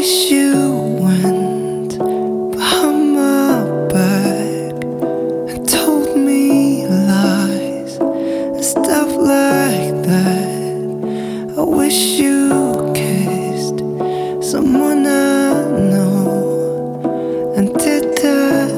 wish you went behind my back and told me lies and stuff like that. I wish you kissed someone I know and did the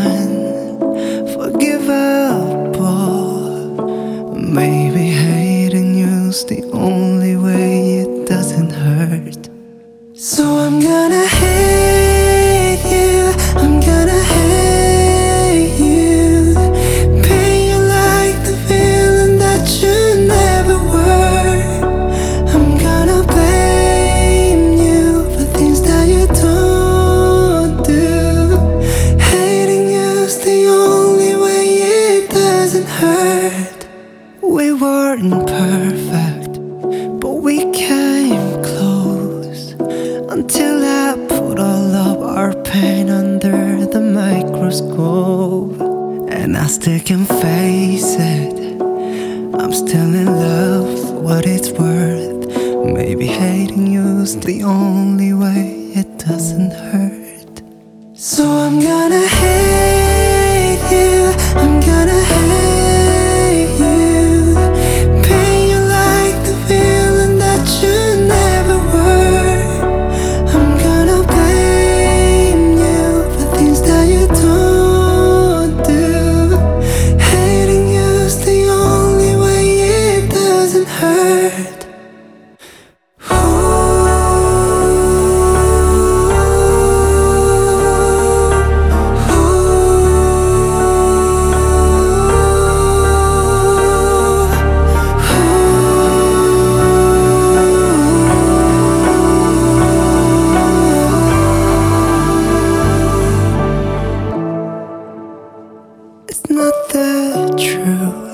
unforgivable. Maybe hating you's the only way it doesn't hurt. So I'm gonna hate you, I'm gonna hate you, paint you like the villain that you never were. I'm gonna blame you for things that you don't do. Hating you's the only way it doesn't hurt. We weren't perfect, but we came close, until I put all of our pain under the microscope. And I still can face it, I'm still in love for what it's worth. Maybe hating you's the only way it doesn't hurt. So I'm gonna hate you, I'm gonna hate you, paint you like the villain that you never were. I'm gonna blame you for things that you don't do. Hating you's the only way it doesn't hurt. It's not the truth.